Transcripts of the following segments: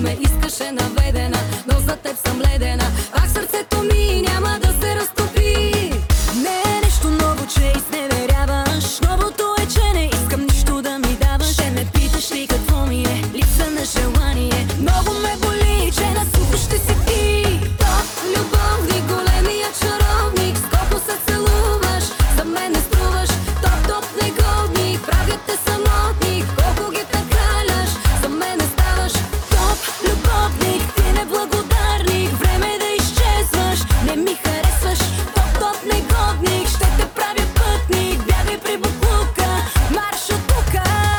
ме искаше наведена, но за теб съм ледена. Пак сърцето ми няма да се разтопи. Не е нещо ново, че изневеряваш. Новото е, че не искам нищо да ми даваш. Ще ме питаш ли какво ми е? Липса на желание. Много ме боли, че на сухо ще си ти. Топ любовник, големия чаровник. Сколко се целуваш, за мен не струваш. Топ негодник, правят те самотник. Колко ги такаляш, за мен не ставаш. Топ любовник, ти неблагодарник. Време е да изчезваш, не ми харесваш. Топ негодник, ще те правя пътник. Бягай при буклука, марш от тука.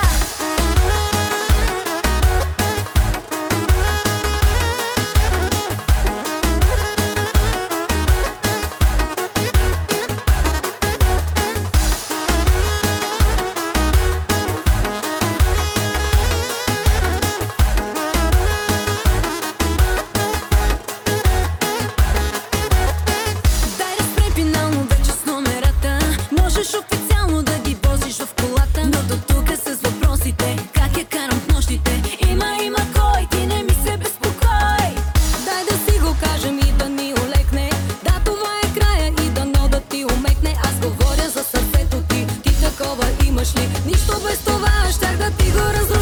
Можеш официално да ги возиш в колата, но до тука с въпросите. Как я карам в нощите? Има кой, ти не ми се безпокой. Дай да си го кажем и да ни олекне. Да, това е края и дано да ти умекне. Аз говоря за сърцето ти, ти такова имаш ли? Нищо без това, щях да ти го различа.